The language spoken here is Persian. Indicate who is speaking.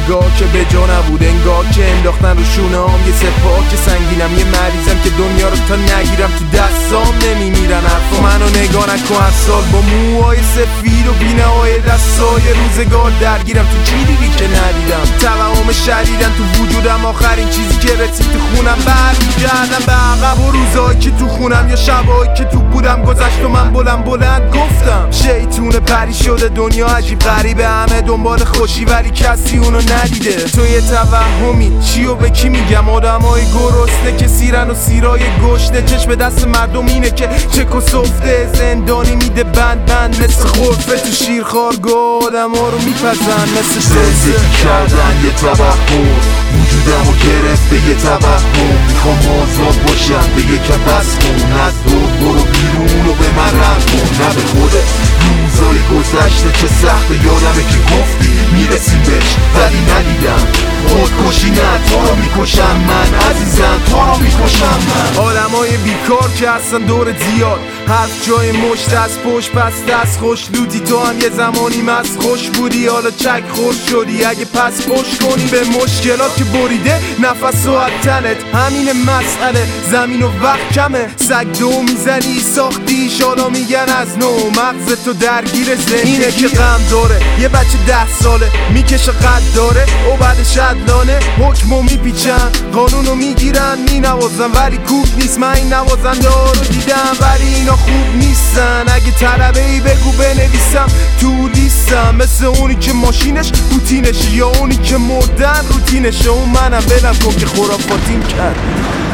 Speaker 1: نگاه که به جا نبود، انگار که انداختن رو شونه‌ام یه سپاه که سنگینم، یه مریضم که دنیا رو تا نگیرم تو دستام نمیمیرن. حرف منو نگاه نکن، هر سال با موهای سفید و بینه‌های دستای روزگار درگیرم. تو چی دیدی که ندیدم؟ توهم شدیدن تو وجودم، آخرین چیزی که رسید تو خونم. برمیگردم به عقب و روزایی که تو خونم یا شبایی که تو بودم گذشت و من بلند گفتم شیطون پری شده دنیا عجیب غریبه، همه دنبال خوشی ولی کسی اونو ندیده. تو یه توهمی چی و به کی میگم؟ آدمای گرسنه که سیرن و سیرای گشنه، چشم دست مردم اینه که چک و سفته زندانی میده بند مثل خرفه تو شیرخوارگاه آدم ها رو میپزن مثل
Speaker 2: زندگی کردن یه توهم، وجودمو گرفت به یه توهم. میخوام آزاد باشم به یکم بس کن، از دور برو بیرون و به من رحم کن. نه به خودت روزای گذشته که سخته، یادمه که گفتی میرسیم بهش ولی ندیدم. خودکشی نه تو رو میکشم من عزیزم، تو رو میکشم من.
Speaker 1: آدمای بیکار که هستن دور زیاد، حرف جای مشت از پشت پس دست خوش لودی. تو هم یه زمانی مست خوش بودی، حالا چک خوش شدی. اگه پس پشت کنی به مشکلات که بریده نفس و تنت، همین مسئله زمین و وقت کمه. سگ دو میزنی ساختیش، حالا میگن از نو مغز تو درگیر زندگی. اینه که غم داره یه بچه 10 ساله میکشه قد داره و بعد شدلانه حکمو میپیچن، قانونو میگیرن مینوازن ولی کوک نیست. من این نوازنده ها رو دیدم ولی اینا خوب نیستن. اگه طلبه ای بگو بنویسم تو لیستم، مثل اونی که ماشینش پوتینشه یا اونی که مردن روتینشه. اون منم بلم کن که خرافاتیم کرد.